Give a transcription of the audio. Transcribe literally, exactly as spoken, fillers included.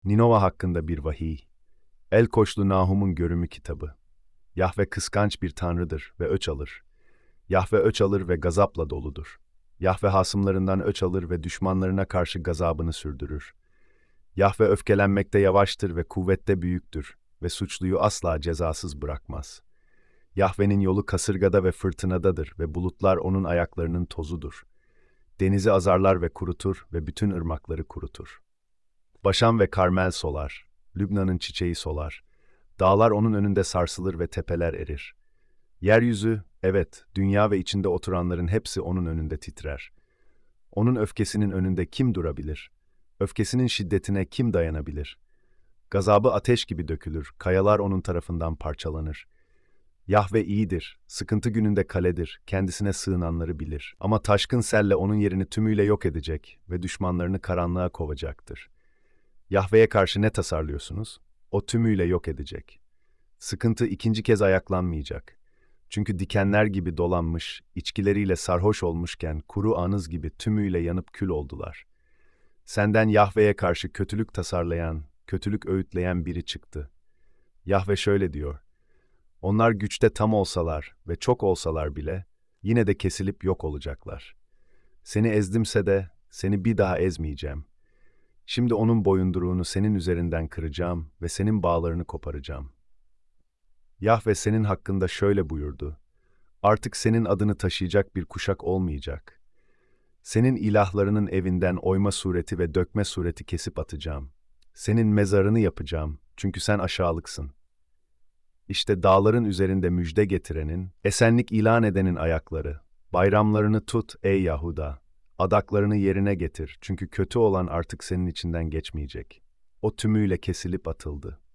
Ninova hakkında bir vahiy. El-Koçlu Nahum'un Görümü kitabı. Yahve kıskanç bir tanrıdır ve öç alır. Yahve öç alır ve gazapla doludur. Yahve hasımlarından öç alır ve düşmanlarına karşı gazabını sürdürür. Yahve öfkelenmekte yavaştır ve kuvvette büyüktür ve suçluyu asla cezasız bırakmaz. Yahve'nin yolu kasırgada ve fırtınadadır ve bulutlar onun ayaklarının tozudur. Denizi azarlar ve kurutur ve bütün ırmakları kurutur. Başan ve Karmel solar, Lübnan'ın çiçeği solar. Dağlar onun önünde sarsılır ve tepeler erir. Yeryüzü, evet, dünya ve içinde oturanların hepsi onun önünde titrer. Onun öfkesinin önünde kim durabilir? Öfkesinin şiddetine kim dayanabilir? Gazabı ateş gibi dökülür, kayalar onun tarafından parçalanır. Yahve iyidir, sıkıntı gününde kaledir, kendisine sığınanları bilir. Ama taşkın selle onun yerini tümüyle yok edecek ve düşmanlarını karanlığa kovacaktır. Yahve'ye karşı ne tasarlıyorsunuz? O tümüyle yok edecek. Sıkıntı ikinci kez ayaklanmayacak. Çünkü dikenler gibi dolanmış, içkileriyle sarhoş olmuşken kuru anız gibi tümüyle yanıp kül oldular. Senden Yahve'ye karşı kötülük tasarlayan, kötülük öğütleyen biri çıktı. Yahve şöyle diyor: onlar güçte tam olsalar ve çok olsalar bile, yine de kesilip yok olacaklar. Seni ezdimse de, seni bir daha ezmeyeceğim. Şimdi onun boyunduruğunu senin üzerinden kıracağım ve senin bağlarını koparacağım. Yahve senin hakkında şöyle buyurdu: artık senin adını taşıyacak bir kuşak olmayacak. Senin ilahlarının evinden oyma sureti ve dökme sureti kesip atacağım. Senin mezarını yapacağım, çünkü sen aşağılıksın. İşte dağların üzerinde müjde getirenin, esenlik ilan edenin ayakları. Bayramlarını tut ey Yahuda. Adaklarını yerine getir, çünkü kötü olan artık senin içinden geçmeyecek. O tümüyle kesilip atıldı.